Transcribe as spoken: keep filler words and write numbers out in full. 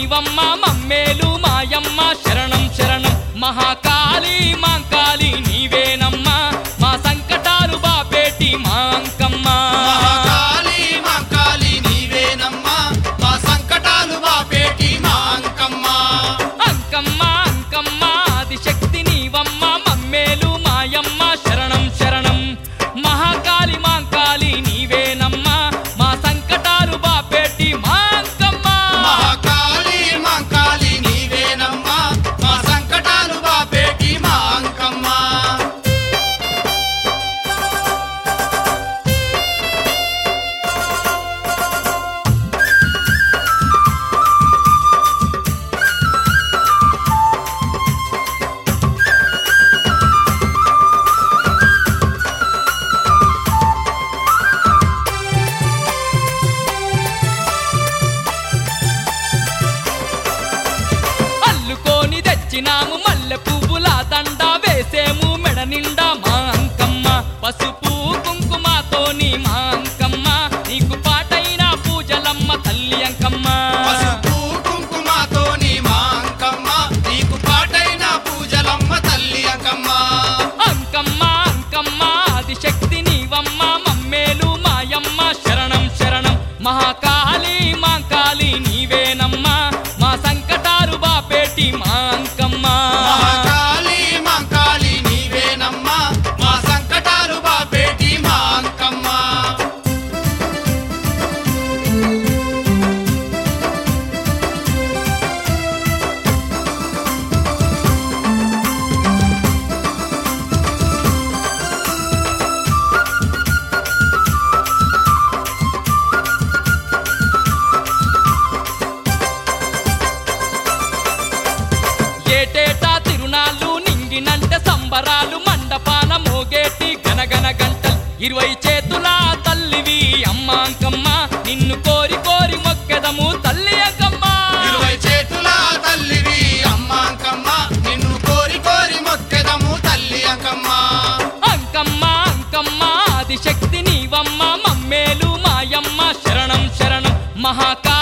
నీవమ్మ మమ్మేలు మాయమ్మ శరణం శరణం మహాకాళి మాంకాళి నీవేనమ్మా మా సంకటాలు బాపేటి మా అంకమ్మ మహాకాళి మాంకాళి నీవేనమ్మా మా సంకటాలు బాపేటి మా అంకమ్మ అంకమ్మ అంకమ్మ ఆదిశక్తి నీవమ్మ మమ్మేలు మాయమ్మ శరణం శరణం మహాకాళి మాంకాళి నీవేనమ్మా మా సంకటాలు బాపేటి మా అంకమ్మ మహాకాళి మాంకాళి నీవేనమ్మా మా సంకటాలు బాపేటి మా అంకమ్మ అల్లుకొని తెచ్చినాము మల్లె పువ్వుల దండ వేసేము మెడ నిండా మా అంకమ్మ పసుపు కుంకుమతోని మా అంకమ్మ నీకు పాటైన పూజలమ్మ తల్లి అంకమ్మ పసుపు కుంకుమతోని మా అంకమ్మ నీకు పాటైన పూజలమ్మ తల్లి అంకమ్మ అంకమ్మ అంకమ్మ ఆదిశక్తి నీవమ్మ మమ్మేలు మాయమ్మ శరణం శరణం మహాకాళి మాంకాళి నీవేనమ్మా మా సంకటాలు బాపేటి మా అంకమ్మ మహాకాళి మాంకాళి నీవేనమ్మా మా సంకటాలు బాపేటి మా అంకమ్మ ఏటేటా తిరునాళ్ళు నింగినంటే సంబరాలు మండపాన మోగేటి గనగన గంటలు ఇరవై చేతుల తల్లివి అమ్మ అంకమ్మ నిన్ను కోరి కోరి మొక్కెదము తల్లి అంకమ్మ ఇరవై చేతుల తల్లివి అమ్మ అంకమ్మ నిన్ను కోరి కోరి మొక్కెదము తల్లి అంకమ్మ అంకమ్మ అంకమ్మ ఆదిశక్తి నీవమ్మ మమ్మేలు మాయమ్మ శరణం శరణం మహాకా